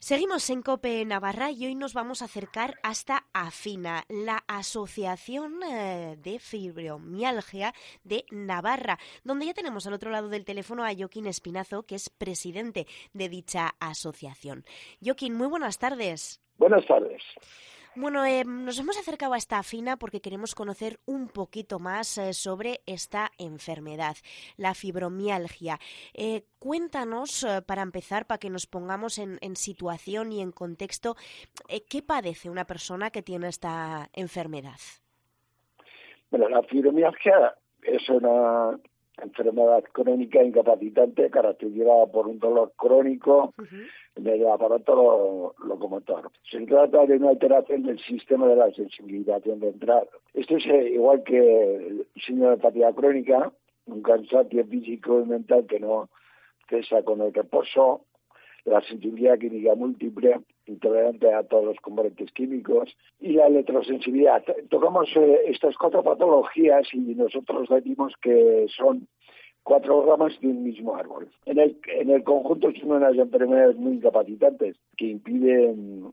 Seguimos en COPE Navarra y hoy nos vamos a acercar hasta AFINA, la Asociación de Fibromialgia de Navarra, donde ya tenemos al otro lado del teléfono a Joaquín Espinazo, que es presidente de dicha asociación. Joaquín, muy buenas tardes. Buenas tardes. Bueno, nos hemos acercado a esta AFINA porque queremos conocer un poquito más sobre esta enfermedad, la fibromialgia. Cuéntanos, para empezar, para que nos pongamos en situación y en contexto, ¿qué padece una persona que tiene esta enfermedad? Bueno, la fibromialgia es una enfermedad crónica incapacitante caracterizada por un dolor crónico del aparato locomotor. Se trata de una alteración del sistema de la sensibilización ventral. Esto es igual que el síndrome de fatiga crónica, un cansancio físico y mental que no cesa con el reposo, la sensibilidad química múltiple, intolerante a todos los componentes químicos, y la electrosensibilidad. Tocamos estas cuatro patologías y nosotros decimos que son 4 ramas de un mismo árbol. En el conjunto son unas enfermedades muy incapacitantes que impiden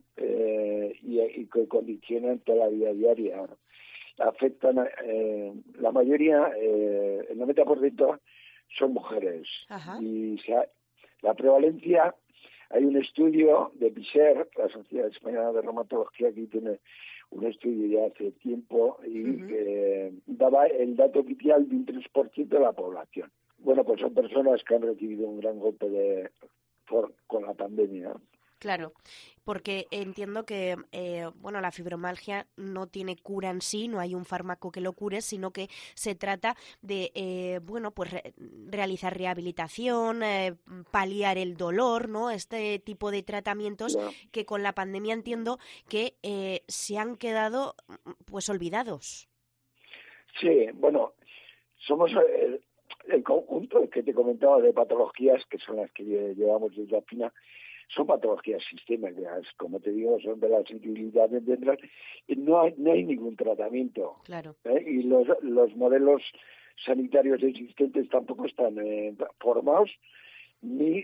y que condicionan toda la vida diaria. Afectan la mayoría, el 90% son mujeres. Ajá. Y la prevalencia, hay un estudio de PISER, la Sociedad Española de Reumatología, que tiene un estudio ya hace tiempo y daba el dato oficial de un 3% de la población. Bueno, pues son personas que han recibido un gran golpe con la pandemia. Claro, porque entiendo que la fibromialgia no tiene cura en sí, no hay un fármaco que lo cure, sino que se trata de realizar rehabilitación, paliar el dolor, ¿no? Este tipo de tratamientos que con la pandemia entiendo que se han quedado pues olvidados. Sí, bueno, somos el conjunto que te comentaba de patologías, que son las que llevamos desde AFINA, son patologías sistémicas, como te digo, son de la sensibilidad ventral y no hay ningún tratamiento. Claro. Y los modelos sanitarios existentes tampoco están formados ni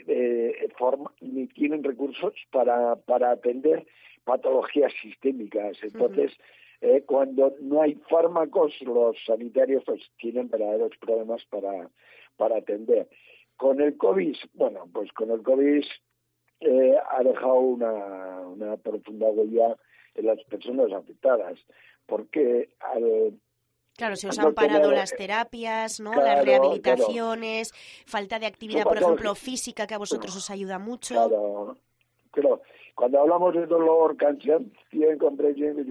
tienen recursos para atender patologías sistémicas. Entonces, cuando no hay fármacos, los sanitarios pues tienen verdaderos problemas para atender. Con el COVID, con el COVID ha dejado una profunda huella en las personas afectadas, porque claro, se os han parado las terapias, ¿no? Claro, las rehabilitaciones, falta de actividad, por ejemplo, física, que a vosotros os ayuda mucho. Claro, pero cuando hablamos de dolor, cansancio, comprensión,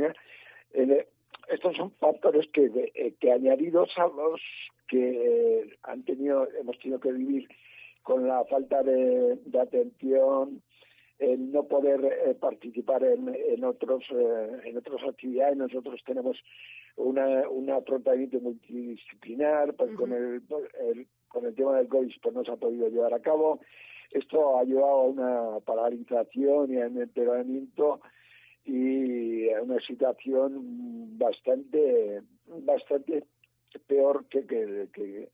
estos son factores que añadidos a los que hemos tenido que vivir con la falta de atención, el no poder participar en otras actividades. Nosotros tenemos un afrontamiento multidisciplinar, pues con el tema del COVID pues no se ha podido llevar a cabo. Esto ha llevado a una paralización y a un empeoramiento y a una situación bastante peor que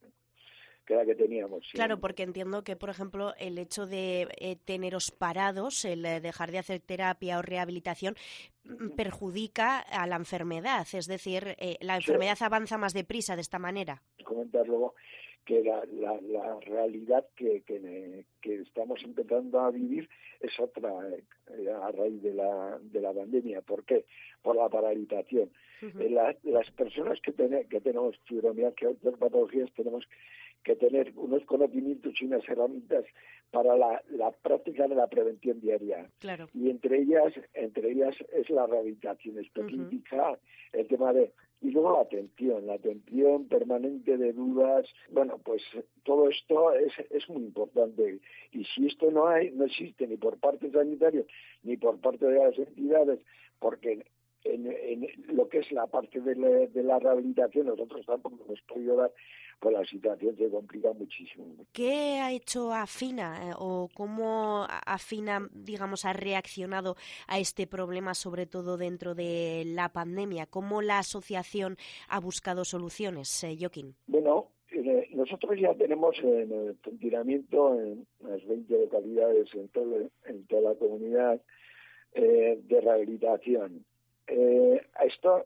la que teníamos. ¿Sí? Claro, porque entiendo que, por ejemplo, el hecho de teneros parados, el dejar de hacer terapia o rehabilitación, perjudica a la enfermedad. Es decir, la enfermedad avanza más deprisa de esta manera. Comentar luego que la realidad que estamos empezando a vivir es otra a raíz de la pandemia. ¿Por qué? Por la paralización. Las personas que tenemos fibromialgia, otras patologías, tenemos que tener unos conocimientos y unas herramientas para la práctica de la prevención diaria. Claro. Y entre ellas es la rehabilitación específica, el tema y luego la atención permanente de dudas. Bueno, pues todo esto es muy importante. Y si esto no existe ni por parte sanitaria ni por parte de las entidades, porque en lo que es la parte de la rehabilitación nosotros tampoco hemos podido dar, pues la situación se complica muchísimo. ¿Qué ha hecho AFINA o cómo AFINA, digamos, ha reaccionado a este problema, sobre todo dentro de la pandemia? ¿Cómo la asociación ha buscado soluciones, Joaquín? Bueno, nosotros ya tenemos en el funcionamiento en las 20 localidades en toda la comunidad de rehabilitación. A esto,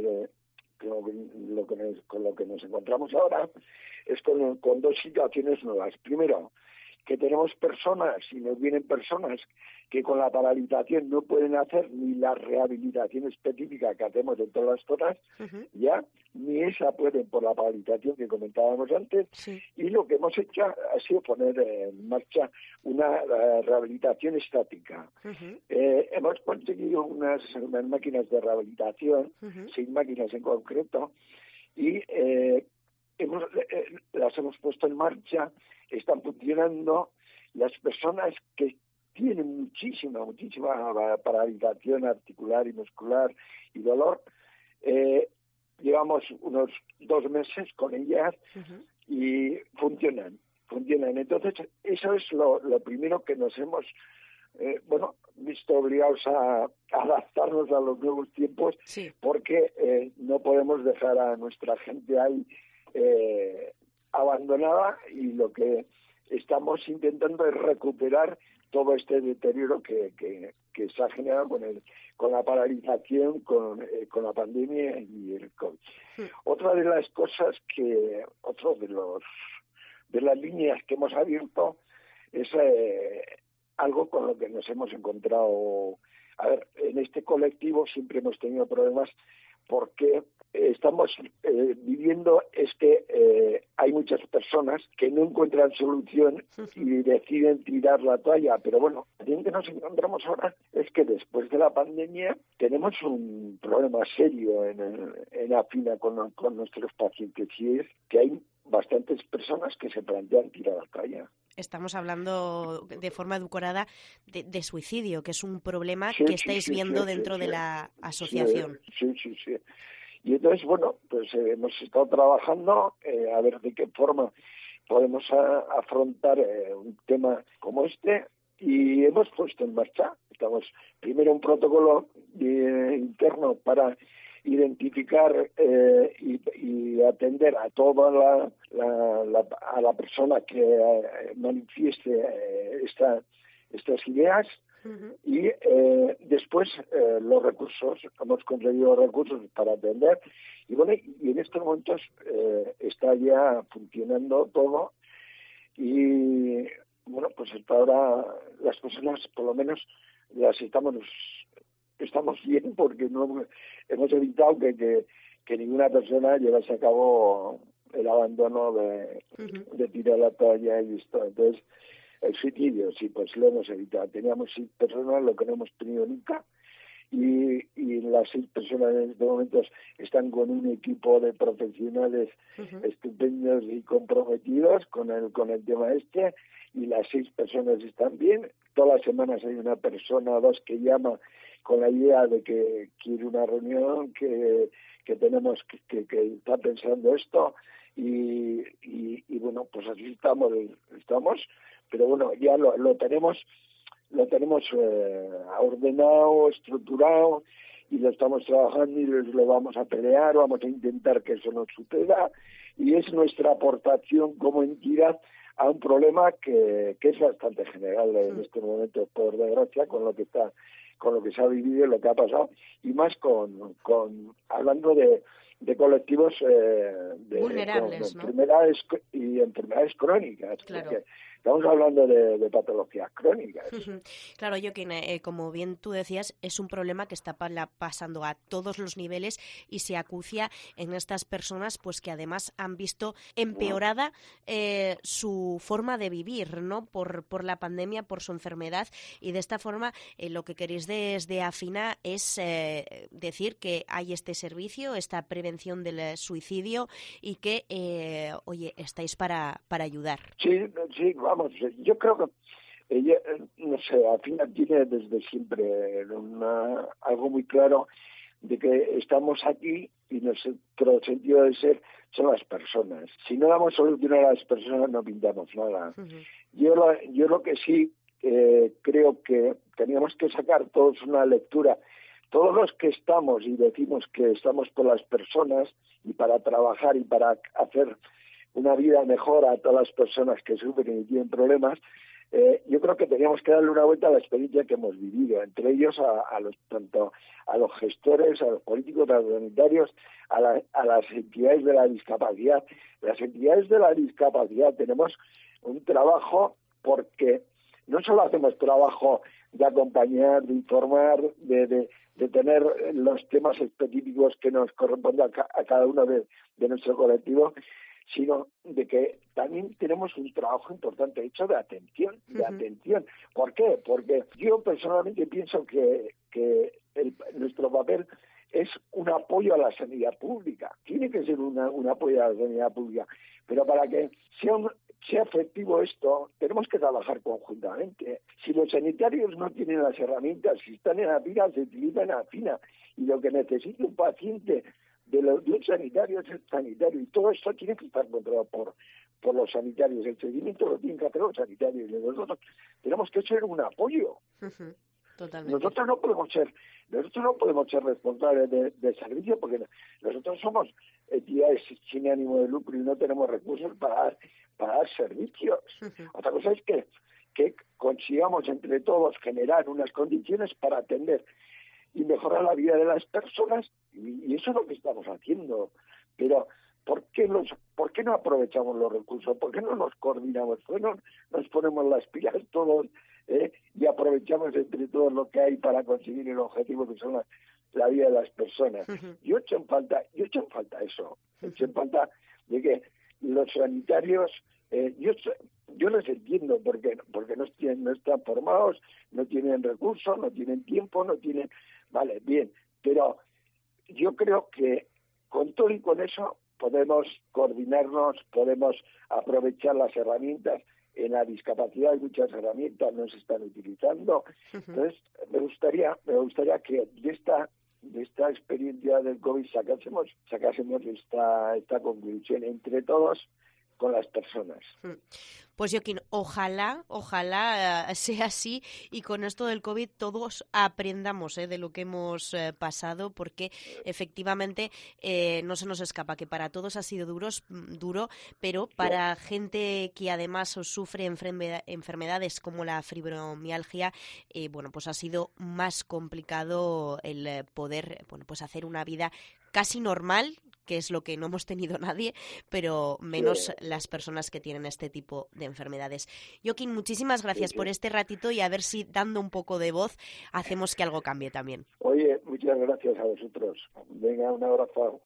con lo que nos encontramos ahora es con dos situaciones nuevas. Primero, que tenemos personas, y nos vienen personas que con la paralización no pueden hacer ni la rehabilitación específica que hacemos en todas las zonas, ya, ni esa pueden por la paralización que comentábamos antes, y lo que hemos hecho ha sido poner en marcha una rehabilitación estática. Hemos conseguido unas máquinas de rehabilitación, 6 máquinas en concreto, y las hemos puesto en marcha, están funcionando. Las personas que tienen muchísima paralización articular y muscular y dolor, llevamos unos 2 meses con ellas y funcionan. Entonces, eso es lo primero que nos hemos visto obligados a adaptarnos a los nuevos tiempos, porque no podemos dejar a nuestra gente ahí abandonada, y lo que estamos intentando es recuperar todo este deterioro que se ha generado con la paralización, con la pandemia y el COVID. Otra de las cosas de las líneas que hemos abierto es algo con lo que nos hemos encontrado. A ver, en este colectivo siempre hemos tenido problemas porque estamos viviendo hay muchas personas que no encuentran solución y deciden tirar la toalla. Pero bueno, lo que nos encontramos ahora es que después de la pandemia tenemos un problema serio en AFINA con nuestros pacientes, y es que hay bastantes personas que se plantean tirar la toalla. Estamos hablando de forma edulcorada de suicidio, que es un problema que estáis viendo dentro de la asociación. Sí. Y entonces, bueno, pues hemos estado trabajando a ver de qué forma podemos afrontar un tema como este, y hemos puesto en marcha. Estamos primero un protocolo interno para identificar y atender a toda a la persona que manifieste estas ideas. Y después los recursos, hemos conseguido recursos para atender, y bueno, y en estos momentos está ya funcionando todo, y bueno, pues hasta ahora las personas por lo menos las estamos bien, porque no hemos evitado que ninguna persona llevase a cabo el abandono de tirar la toalla y esto. Entonces, el suicidio, sí, pues lo hemos evitado. Teníamos 6 personas, lo que no hemos tenido nunca, y las 6 personas en estos momentos están con un equipo de profesionales estupendos y comprometidos con el tema este, y las 6 personas están bien. Todas las semanas hay una persona o 2 que llama con la idea de que quiere una reunión, que tenemos que está pensando esto, y bueno, pues así estamos, pero bueno, ya lo tenemos ordenado, estructurado, y lo estamos trabajando, y lo vamos a pelear, vamos a intentar que eso no suceda, y es nuestra aportación como entidad a un problema que es bastante general en este momento, por desgracia, con lo que se ha vivido y lo que ha pasado, y más hablando de colectivos vulnerables, con enfermedades crónicas, claro. Porque estamos hablando de patologías crónicas. Claro, Joaquín, como bien tú decías, es un problema que está pasando a todos los niveles, y se acucia en estas personas, pues que además han visto empeorada su forma de vivir, ¿no? Por la pandemia, por su enfermedad, y de esta forma lo que queréis desde AFINA es decir que hay este servicio, esta prevención del suicidio, y que, estáis para ayudar. Sí, vamos, yo creo que ella, no sé, AFINA tiene desde siempre algo muy claro de que estamos aquí, y nuestro sentido de ser son las personas. Si no damos solución a las personas, no pintamos nada. Yo lo que sí creo que teníamos que sacar todos una lectura. Todos los que estamos y decimos que estamos por las personas y para trabajar y para hacer una vida mejor a todas las personas que sufren y tienen problemas, yo creo que teníamos que darle una vuelta a la experiencia que hemos vivido, entre ellos tanto a los gestores, a los políticos, a los sanitarios, a las entidades de la discapacidad. Las entidades de la discapacidad tenemos un trabajo, porque no solo hacemos trabajo de acompañar, de informar, de tener los temas específicos que nos corresponden a cada uno de nuestro colectivo, sino de que también tenemos un trabajo importante hecho de atención, ¿Por qué? Porque yo personalmente pienso que nuestro papel es un apoyo a la sanidad pública. Tiene que ser un apoyo a la sanidad pública, pero para que sea efectivo esto, tenemos que trabajar conjuntamente. Si los sanitarios no tienen las herramientas, si están en la fila, se utilizan en la fila, y lo que necesita un paciente de un sanitario es el sanitario, y todo esto tiene que estar controlado por los sanitarios. El seguimiento lo tienen que hacer los sanitarios, y nosotros tenemos que ser un apoyo. Totalmente. Nosotros no podemos ser responsables de servicio, porque nosotros somos entidades sin ánimo de lucro y no tenemos recursos para dar servicios. Otra cosa es que consigamos entre todos generar unas condiciones para atender y mejorar la vida de las personas, y eso es lo que estamos haciendo. Pero ¿por qué no aprovechamos los recursos? ¿Por qué no nos coordinamos? ¿Por qué no nos ponemos las pilas todos y aprovechamos entre todos lo que hay para conseguir el objetivo que son la vida de las personas? Yo echo en falta eso. Echo en falta de que los sanitarios, yo les entiendo, porque no están formados, no tienen recursos, no tienen tiempo, no tienen... Vale, bien, pero yo creo que con todo y con eso podemos coordinarnos, podemos aprovechar las herramientas. En la discapacidad hay muchas herramientas, no se están utilizando. Entonces, me gustaría que de esta experiencia del COVID sacásemos esta conclusión entre todos, con las personas. Pues Joaquín, ojalá sea así, y con esto del COVID todos aprendamos de lo que hemos pasado, porque efectivamente no se nos escapa que para todos ha sido duro, pero para gente que además sufre enfermedades como la fibromialgia, pues ha sido más complicado el poder pues hacer una vida casi normal, que es lo que no hemos tenido nadie, pero menos las personas que tienen este tipo de enfermedades. Joaquín, muchísimas gracias por este ratito, y a ver si dando un poco de voz hacemos que algo cambie también. Oye, muchas gracias a vosotros. Venga, un abrazo.